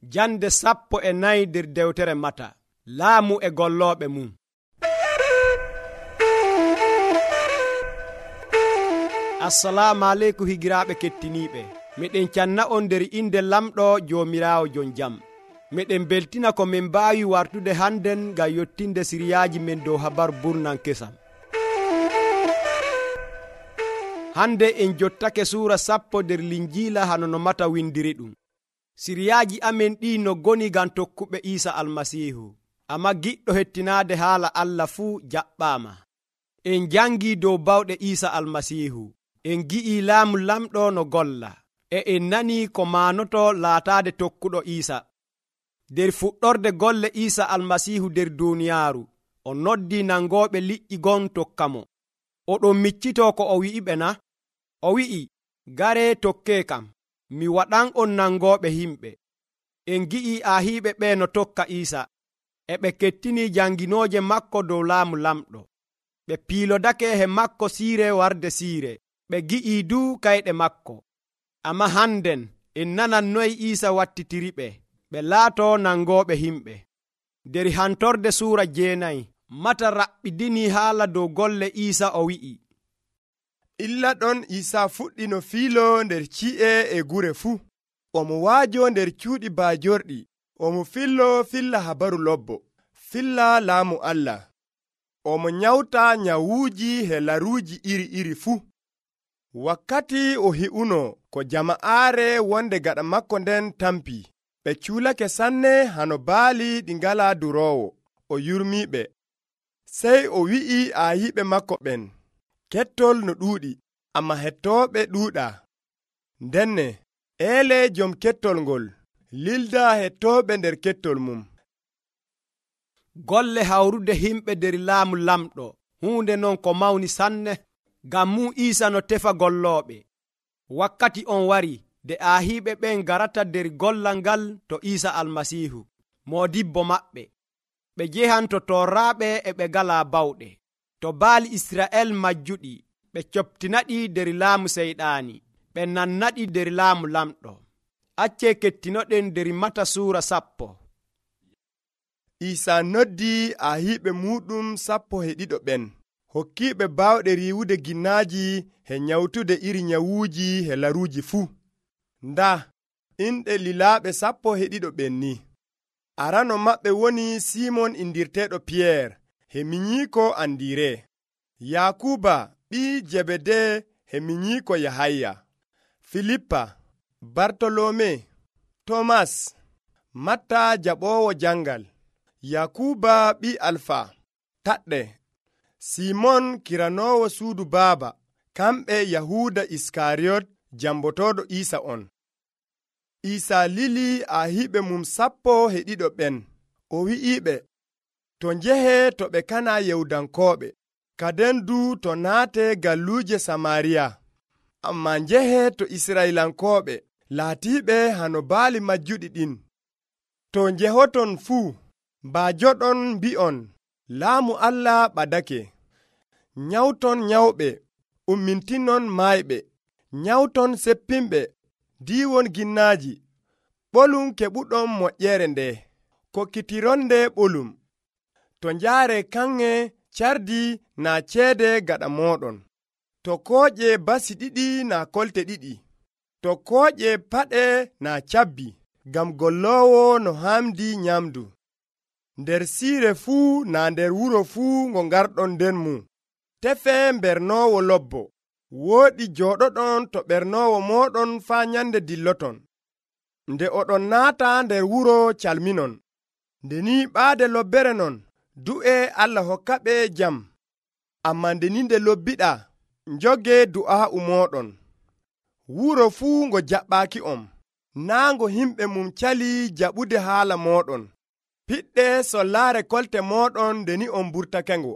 Jande 14 nder dewtere Mata. Laamu e gollooɓe mum. Assalamu aleykum higiraaɓe kettiniiɓe. Meɗen canna on nder inde lamɗo joomiraawo jon jam. Meɗen beltina ko min mbaawi wartude hannden ngam yottinde siriyaaji men dow habar burnan kesam. Hande en jottake suura 10 nder linjiila hano no Mata windiri ɗum. Siriyaaji amen ɗi no goni gam tokkuɓe Iisa almasiihu. Amma giɗɗo hettinaade haala Allah fuu jaɓɓaama. En jangi dow bawɗe Iisa almasiihu. En gi'i laamu lamɗo no golla. E en nani ko maanoto laataade tokkuɗo Iisa. Der fuɗɗorde golle Iisa almasiihu der duuniyaaru, o noddi nangooɓe liƴƴi gon tokkamo. Oɗon miccito ko o wi'iɓe na? O wi'i, gare tokkee kam, mi waɗan on nangooɓe himɓe. En gi'i ahiiɓe ɓe no tokka Iisa, e ɓe kettini janginooje makko dow laamu lamɗo. Ɓe piilodake he makko siire warde siire, ɓe gi'i duu kayɗe makko. Amma hannden en nanan noy Iisa wattitiri ɓe laato nangooɓe himɓe. Der hantorde suura 9 Mata raɓɓidini haala dow golle Iisa o wi'i. Illa ɗon Iisa fuɗɗi no fiilo nder ci'e e gure fuu. Omo waajo nder cuuɗi baajorɗi. Omo filla habaru lobbo. Filla laamu Allah. Omo nyawta nyawuuji he laruuji iri fuu. Wakkati o hi'uno ko jama'aare wonde gaɗa makko nden tampi. Ɓe cuulake sanne hano baali ɗi ngala duroowo. O yurmiɓe. Sey o wi'i ayiɓe makko ɓen, kettol no ɗuuɗi, amma hettooɓe ɗuuɗa. Ndenne, eele jom kettol ngol, lilda hettooɓe nder kettol mum. Golle hawrude himɓe der laamu lamɗo, hunde non ko mawni sanne, ngam mu Iisa no tefa gollooɓe. Wakkati on wari, de ahiiɓe ɓen garata der gollal ngal to Iisa almasiihu, moodibbo maɓɓe. Ɓe jehanto torraaɓe e ɓe ngala bawɗe. To baali Isra'el majjuɗi, ɓe coptinaɗi der laamu seyɗaani, ɓe nannaɗi der laamu lamɗo. Acce kettinoɗen der Mata suura 10. Iisa noddi ahiiɓe muɗum 12 ɓen, hokkiiɓe bawɗe riiwude ginnaaji he nyawtude iri nyawuuji he laruuji fuu. Nda, inɗe lilaaɓe 12 ɓen ni. Arano maɓɓe woni Simon indirteeɗo Piyeer, he minyiiko Andire, Yakuba ɓii Jebede he minyiiko Yahaya, Filippa, Bartolome, Tomas, Matta jaɓoowo jangal, Yakuba ɓii Alfa, taɗɗe, Simon kiranoowo suudu baaba, kamɓe Yahuda Iskariyot jambotooɗo Iisa on. Iisa lili ahiiɓe mum 12 ɓen, o wi'iɓe, to njehe to ɓe kana Yahudankooɓe, kaden du to naate galluuje Samariya, amma njehe to Israilankooɓe, laatiiɓe hano baali majjuɗi ɗin. To njehoton fuu, baajoɗon mbi'on, laamu Allah ɓadake. Nyawton nyawɓe, ummintinon maayɓe, nyawton seppinɓe, diwon ginnaaji, ɓolum keɓuɗon moƴƴere nde, kokkitironde ɓolum. To njaare kanŋe cardi na ceede gaɗa mooɗon. To kooƴe basi 2 na kolte 2. To kooƴe paɗe na cabbi, gam golloowo no hamdi nyamdu. Nder siire fuu na nder wuro fuu ngo ngarɗon nden mum. Tefe mbernoowo lobbo. Wooɗi jooɗoɗon to ɓernoowo mooɗon faa nyande dilloton. Nde oɗon naata nder wuro calminon. Nde ni ɓaade lobbere non, du'e Allah hokkaɓe jam. Amma nde ni nde lobbiɗa, njoge du'aa'u mooɗon. Wuro fuu ngo jaɓɓaaki on, naa ngo himɓe mum cali jaɓude haala mooɗon. Piɗɗe sollaare kolte mooɗon nde ni on burtake ngo.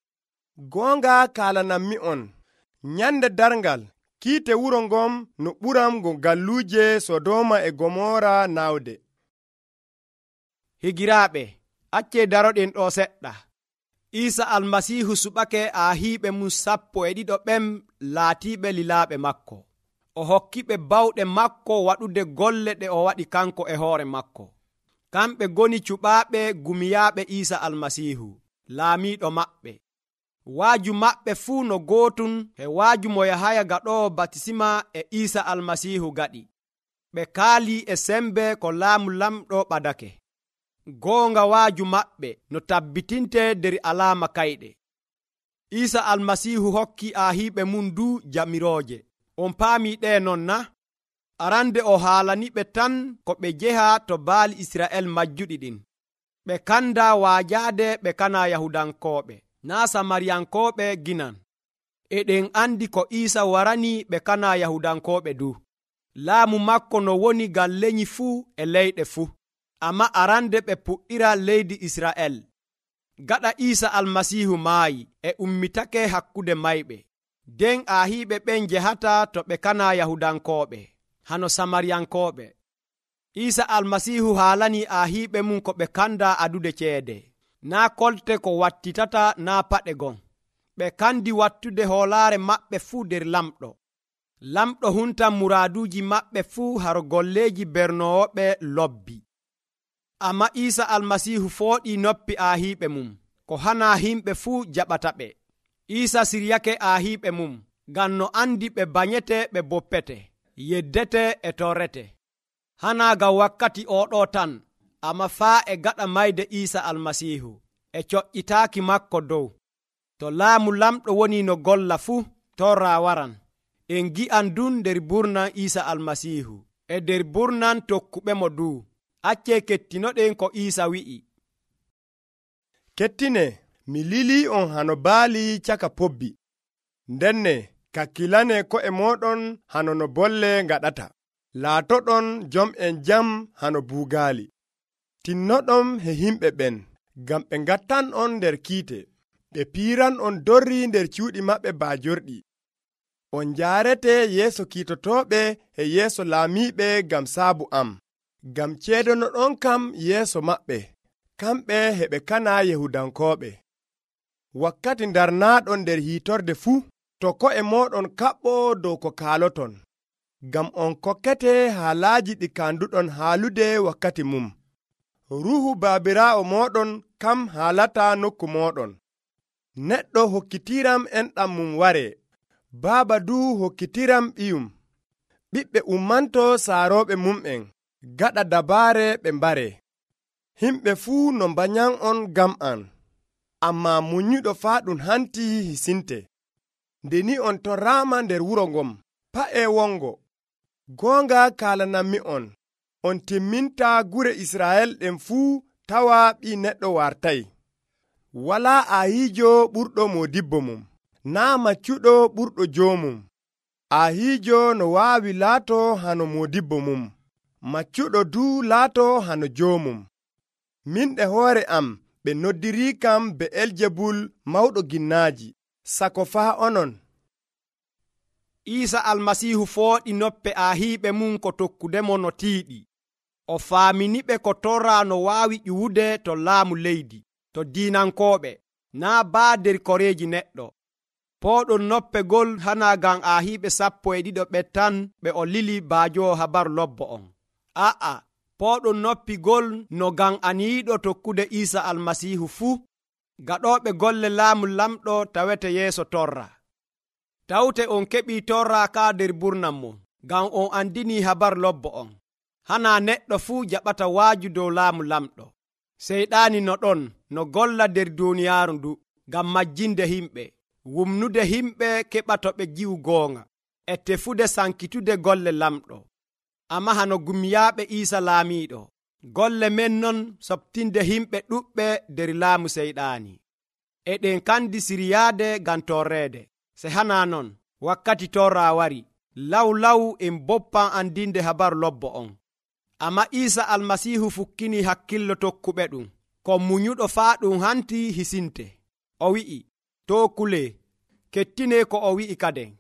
Goonga kaalanammi on, nyande darngal, kiite wuro ngon no ɓuram ngo galluuje Sodoma e Gomora nawde. Higiraaɓe, acce daroɗen ɗo seɗɗa. Iisa almasiihu suɓake ahiiɓe mum 12 ɓen laatiiɓe lilaaɓe makko. O hokkiɓe bawɗe makko waɗude golle ɗe o waɗi kanko e hoore makko. kamɓe goni cuɓaaɓe gumiyaaɓe Iisa almasiihu laamiiɗo maɓɓe. Waaju maɓɓe fuu no gootun he waaju mo Yahaya gaɗoowo batisima e Iisa almasiihu gaɗi. Ɓe kaali e sembe ko laamu lamɗo ɓadake. Goonga waaju maɓɓe no tabbitinte nder alaama kayɗe. Iisa almasiihu hokki aahiiɓe mum du jamirooje. On paami ɗe non na? Arande o haalaniɓe tan ko ɓe jeha to baali Isra'el majjuɗi ɗin. Ɓe kanda waajaade ɓe kana Yahudankooɓe, naa Samariyankooɓe ginan. Eɗen andi ko Iisa warani ɓe kana Yahudankooɓe du. Laamu makko no woni ngam leñi fuu e leyɗe fuu. Amma arande ɓe puɗɗira leydi Isra'el. Gaɗa Iisa almasiihu maayi e ummitake hakkude mayɓe. Den aahiiɓe ɓen jehata to ɓe kana Yahudankooɓe, hano Samariyankooɓe. Iisa almasiihu haalani aahiiɓe mum ko ɓe kanda adude ceede, naa kolte ko wattitata naa paɗe gon. Ɓe kandi wattude hoolaare maɓɓe fuu nder lamɗo. Lamɗo huntan muraaduuji maɓɓe fuu haro golleeji bernooɓe lobbi. Amma Iisa almasiihu fooɗi noppi aahiiɓe mum, ko hana himɓe fuu jaɓata ɓe. Iisa siryake aahiiɓe mum, ngam no andi ɓe banyete ɓe boppete, yeddete e torrete. Hana ngam wakkati oɗo tan, amma faa e gaɗa mayde Iisa almasiihu e coƴƴitaaki makko dow. To laamu lamɗo woni no golla fuu, torra waran. En gi'an dun nder burnan Iisa almasiihu e nder burnan tokkuɓe mo du. Acce kettinoɗen ko Iisa wi'i. Kettine, mi lili on hano baali caka pobbi. Ndenne, kakkilane ko'e moɗon hano no bolle ngaɗata. Laatoɗon jom'en jam hano buugaali. Tinnoɗon he himɓe ɓen, ngam ɓe ngattan on nder kiite. Ɓe piiran on dorri nder cuuɗi maɓɓe baajorɗi. On njaarete yeeso kiitotoɓe e yeeso laamiiɓe ngam saabu am. Ngam ceedonoɗon kam yeeso maɓɓe, kamɓe heɓe kana Yahudankooɓe. Wakkati darnaaɗon nder hiitorde fuu, to ko'e moɗon kaɓɓo dow ko kaaloton. Ngam on kokkete haalaaji ɗi kanduɗon haalude wakkati mum. Ruuhu baabiraawo moɗon kam haalata nokku moɗon. Neɗɗo hokkitiram enɗam mum ware, baaba du hokkitiram ɓiyum. Ɓiɓɓe ummanto saarooɓe mum'en, gaɗa dabaare ɓe mbare. Himɓe fuu no mbanyan on gam an, amma munyuɗo faa ɗum hanti hisinte. Ndeni on torrama nder wuro ngon, pa'e wongo. Goonga kalanammi on timminta gure Isra'el ɗen fuu tawa ɓi neɗɗo wartay. Wala ahiijo ɓurɗo modibbo mum, naa maccuɗo ɓurɗo joomum. Ahiijo no waawi laato hano modibbo mum, maccuɗo du laato hano joomum. Min e hoore am ɓe noddiri kam Be'eljebul mawɗo ginnaaji, sako faa onon. Iisa almasiihu fooɗi noppe aahiiɓe mum ko tokkudemo no tiiɗi. O faaminiɓe ko torra no waawi ƴuwude to laamu leydi, to diinankooɓe, naa baa nder koreeji neɗɗo. Pooɗon noppegol hana ngam aahiiɓe 12 ɓe tan ɓe o lili baajowo habaru lobbo on. A'a, pooɗon noppigol no ngam aniiɗo tokkude Iisa almasiihu fuu, gaɗooɓe golle laamu lamɗo tawete yeeso torra. Tawte on keɓi torra ka nder burnan mon, ngam on andini habaru lobbo on. Hana neɗɗo fuu jaɓata waaju dow laamu lamɗo. Seyɗaani no ɗon no golla nder duuniyaaru ndu, ngam majjinde himɓe, wumnude himɓe keɓa to ɓe ji'u goonga, e tefude sankitude golle lamɗo. Amma hano gumiyaaɓe Iisa laamiiɗo, golle men non soɓtinde himɓe ɗuɓɓe nder laamu seyɗaani. Eɗen kandi siryaade ngam torreede. Se hana non, wakkati torra wari, law en boppan andinde habaru lobbo on. Amma Iisa almasiihu fukkini hakkillo tokkuɓe ɗum, ko munyuɗo faa ɗum hanti hisinte. O wi'i, to kule, kettine ko o wi'i kaden.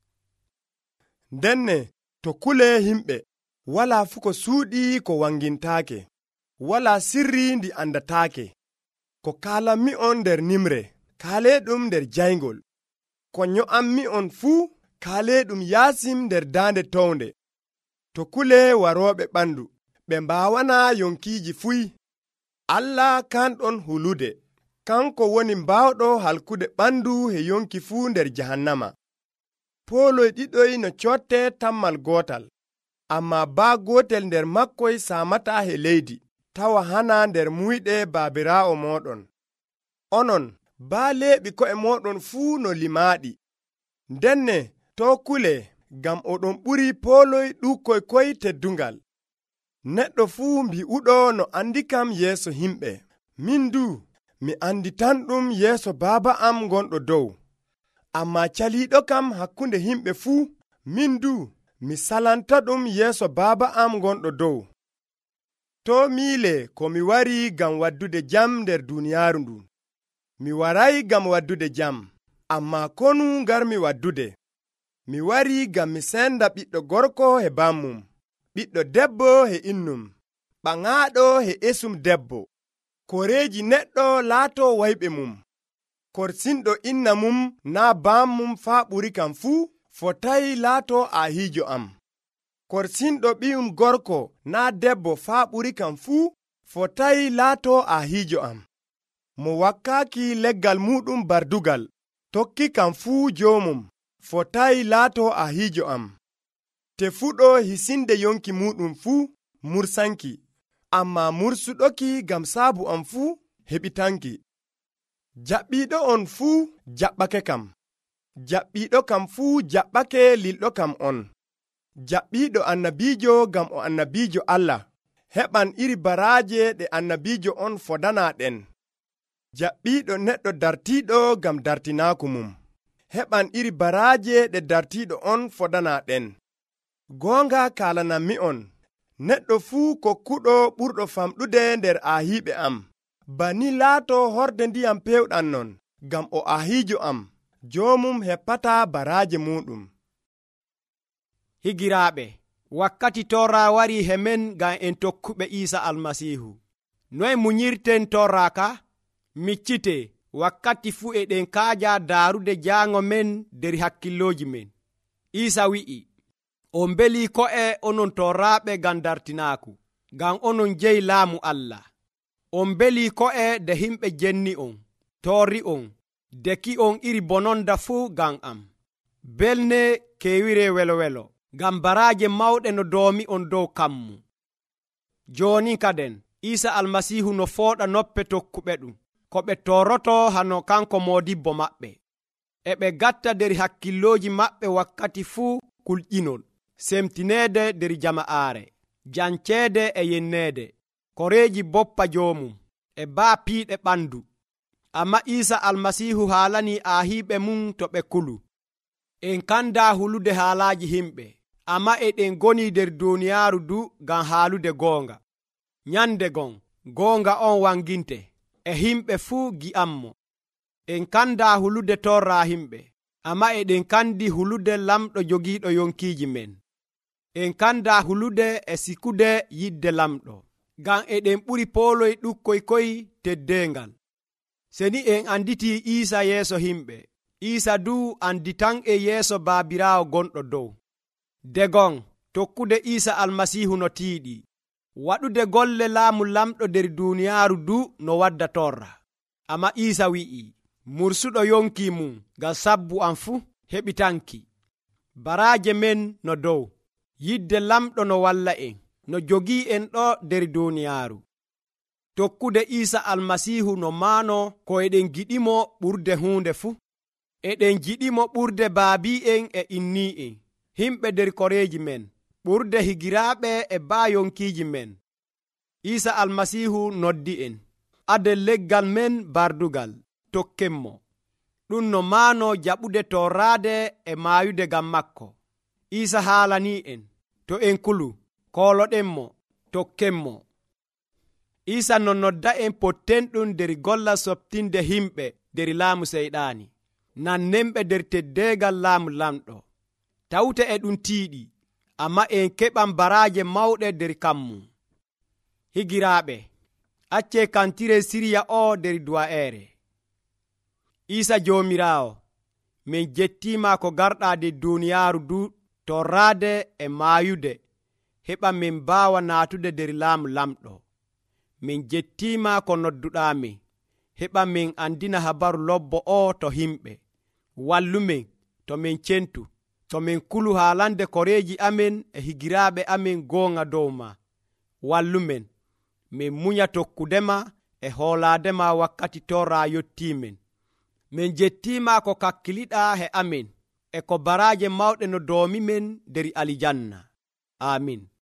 Ndenne, to kule himɓe, wala fu ko suuɗi ko wangintaake, wala sirri ndi andataake. Ko kaalanmi on nder nimre, kaale ɗum nder jayngol. Ko nyo'ammi on fuu, kaale ɗum yaasim nder daande townde. To kule warooɓe ɓandu, ɓe mbawana yonkiiji fuy. Allah kanɗon hulude, kanko woni mbawɗo halkude ɓandu he yonki fuu nder jahannama. Pooloy ɗiɗoy no cotte tammal gootal, amma baa gootel nder makkoy saamata he leydi, tawa hana nder muyɗe baabiraawo mooɗon. Onon baa leeɓi ko'e mooɗon fuu no limaaɗi. Ndenne to kule, ngam oɗon ɓuri pooloy ɗukkoy koy teddungal. Neɗɗo fuu mbi'uɗo no andi kam yeeso himɓe. Min du, mi andi tan ɗum yeeso baaba am gonɗo dow. Amma caliiɗo kam hakkunde himɓe fuu, min du, mi salanta ɗum yeeso baaba am gonɗo dow. To miile ko mi wari ngam waddude jam nder duniyaaru ndu. Mi waray ngam waddude jam, amma konu ngarmi waddude. Mi wari ngam mi senda ɓiɗɗo gorko he bammum, ɓiɗɗo debbo he innum, ɓaŋaaɗo he esum debbo. Koreeji neɗɗo laato wayɓe mum. Korsinɗo inna mum naa bammum faa ɓuri kam fuu, fotayi laato ahiijo am. Korsinɗo ɓiyum gorko naa debbo faa ɓuri kam fuu, fotayi laato ahiijo am. Mo wakkaaki leggal muɗum bardugal, tokki kam fuu joomum, fotayi laato ahiijo am. Tefuɗo hisinde yonki muɗum fuu mursanki, amma mursuɗoki gam saabu am fuu heɓitanki. Jaɓɓiiɗo on fuu jaɓɓake kam, jaɓɓiiɗo kam fuu jaɓɓake lilɗo kam on. Jaɓɓiiɗo annabiijo gam o annabiijo Allah, heɓan iri baraaje ɗe annabiijo on fodana ɗen. Jaɓɓiiɗo neɗɗo dartiiɗo gam dartinaaku mum, heɓan iri baraaje ɗe dartiiɗo on fodana ɗen. Goonga kalanammi on, neɗɗo fuu kokkuɗo ɓurɗo famɗude nder ahiiɓe am, bani laato horde ndiyam pewɗam non, gam o ahiijo am, joomum heppata baraaje muɗum. Higiraaɓe, wakkati torra wari hemen ngam en tokkuɓe Iisa almasihu. Noy munyirten torra ka? Miccite, wakkati fuu eɗen kaaja daarude jaango men der hakkilloji men. Iisa wi'i, on beli ko'e onon torraɓe ngam dartinaaku, ngam onon jeyi laamu Allah. On beli ko'e de himɓe jenni on, torri on, deki on iri bononda fuu ngam am. Belne kewire welo-welo, ngam baraaje mawɗe no doomi on dow kammu. Joni kaden, Iisa almasihu no fooɗa noppe tokkuɓe ɗum, ko ɓe toroto hano kanko modibbo maɓɓe. E ɓe gatta der hakkilloji maɓɓe wakkati fuu kulƴinol, semtineede der jama'aare, janceede e yenneede, koreeji boppa joomum, e baa piiɗe ɓandu. Amma Iisa almasihu haalani ahiiɓe mum to ɓe kulu. En kanda hulude haalaaji himɓe, amma eɗen goni der duniyaaru du ngam haalude goonga. Nyande gon, goonga on wanginte, e himɓe fuu gi'ammo. En kanda hulude torra himɓe, amma eɗen kandi hulude lamɗo jogiiɗo yonkiiji men. En kanda hulude e sikude yidde lamɗo, ngam eɗen ɓuri pooloy ɗukkoy koy teddengal. Seni en anditi Iisa yeeso himɓe, Iisa du andi tan e yeeso baabiraawo gonɗo dow. Degon, tokkude Iisa almasihu no tiiɗi, waɗude golle laamu lamɗo der duniyaaru du no wadda torra. Amma Iisa wi'i, mursuɗo yonki mum ngam sabbu am fu heɓitanki. Baraaje men no dow, yidde lamɗo no walla en, no jogii en ɗo der duniyaaru. Tokkude Iisa almasihu no maano ko eɗen giɗimo ɓurde hunde fu. Eɗen jiɗimo ɓurde baabi en e inni en, himɓe der koreeji men, ɓurde higiraaɓe e baayonkiiji men. Iisa almasihu noddi en, ade leggal men bardugal, tokkenmo. Ɗum no maano jaɓude torraade e maayude gam makko. Iisa haalani en, to en kulu, kooloɗenmo, tokkenmo. Iisa no nodda en pottenɗum der golla softinde himɓe der laamu seyɗaani, nannemɓe der teddeegal laamu lamɗo. Tawte e ɗum tiiɗi, amma en keɓan baraaje mawɗe der kammu. Higiraaɓe, acce kantire siriya o der duwa'ere. Iisa joomiraawo, min jettima ko garɗa de duniyaaru du torraade e maayude heɓa min mbaawa naatude nder laamu lamɗo. Min jettiima ko nodduɗaami, heɓa min andina habaru lobbo o to himɓe. Wallumin to min centu, to min kulu haalande koreeji amin e higiraaɓe amin goonga dow ma. Wallumen min munya tokkudema e hoolaadema wakkati torra yottiimen. Min jettiima ko kakkiliɗaa he amin e ko baraaje mawɗe no doomimen nder alijanna. Amin.